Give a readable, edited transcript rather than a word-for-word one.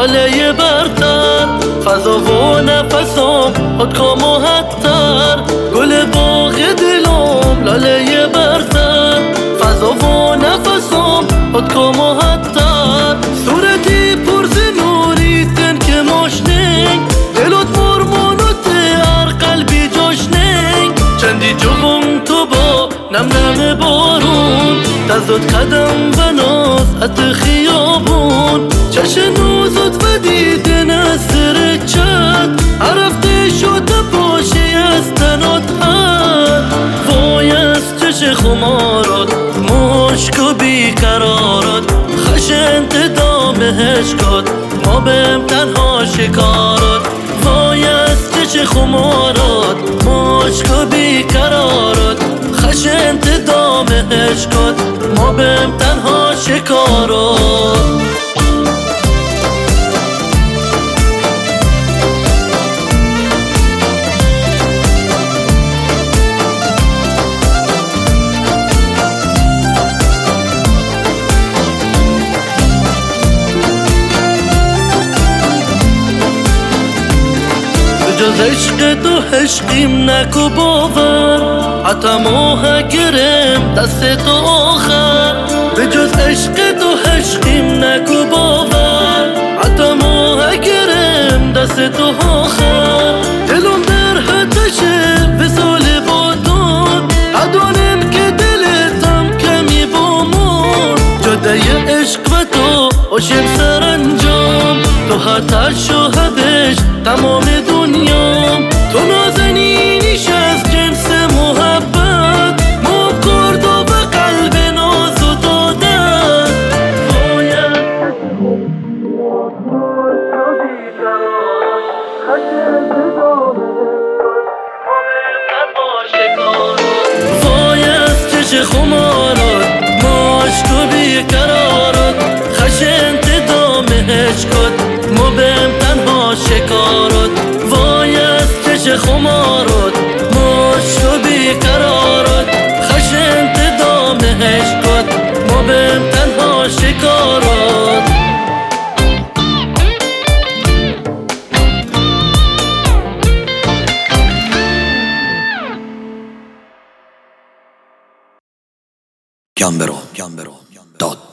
لاله برتر، فضا و نفسم خودکام و حدتر. گل باغ دلم لاله برتر، فضا و نفسم خودکام و حدتر. صورتی پرز نوری تن که ماشنگ، دلت مرمونت هر قلبی جاشنگ. چندی جوم تو با نم نم بارون، تزد قدم و ناز حتی خیابون. چشم نوزت و دیدن از سر چت، عرفته شد پاشی از تنات حد. وای از چشم خمارات، مشک و بیقرارات، خشنت دامهش کد ما بهم تنها شکارات. وای از چشم خمارات، مشک و بیقرارات، خشنت دامهش کد ما بهم تنها شکارات. جز عشق تو عشقیم نکو باور، حتی ماه گرم دست تو آخر. به جز عشق تو عشقیم نکو باور، حتی ماه گرم دست تو آخر. دلم در حدشه وصال با تو، ادانم که دلتم کمی بامون. جده عشق و تو عاشق سرانجام، تو حتی شوهدش تمام دنیام. تو نازنینیش از جنس محبت، ما کرد و به قلب نازو دادن. وای از چش خمارات، مشک و بیقرارات، خشنت دامهش کد ما بهم تنها شکارات. وای از چش خمارات، مشک و بیقرارات، خشنت دامهش کد ما بهم تنها شکارات. Gambero